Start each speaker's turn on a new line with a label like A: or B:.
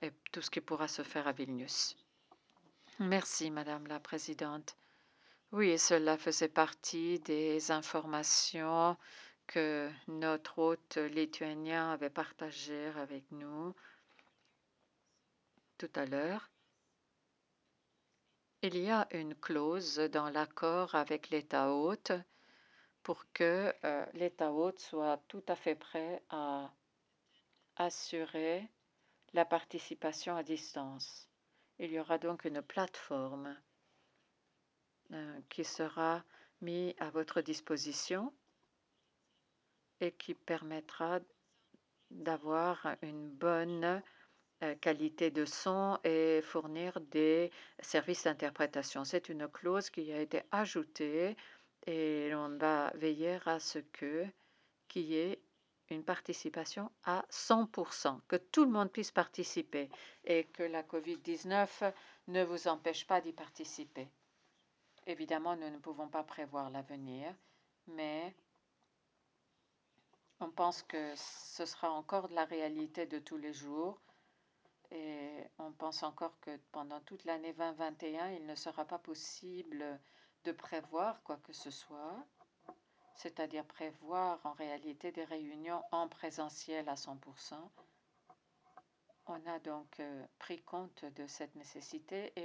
A: et tout ce qui pourra se faire à Vilnius. Merci, Madame la Présidente. Oui, cela faisait partie des informations que notre hôte lituanien avait partagées avec nous tout à l'heure. Il y a une clause dans l'accord avec l'État hôte pour que l'État hôte soit tout à fait prêt à assurer la participation à distance. Il y aura donc une plateforme qui sera mise à votre disposition et qui permettra d'avoir une bonne qualité de son et fournir des services d'interprétation. C'est une clause qui a été ajoutée et on va veiller à ce qu'il y ait une participation à 100%, que tout le monde puisse participer et que la COVID-19 ne vous empêche pas d'y participer. Évidemment, nous ne pouvons pas prévoir l'avenir, mais on pense que ce sera encore de la réalité de tous les jours et on pense encore que pendant toute l'année 2021, il ne sera pas possible de prévoir quoi que ce soit, c'est-à-dire prévoir en réalité des réunions en présentiel à 100%. On a donc pris compte de cette nécessité et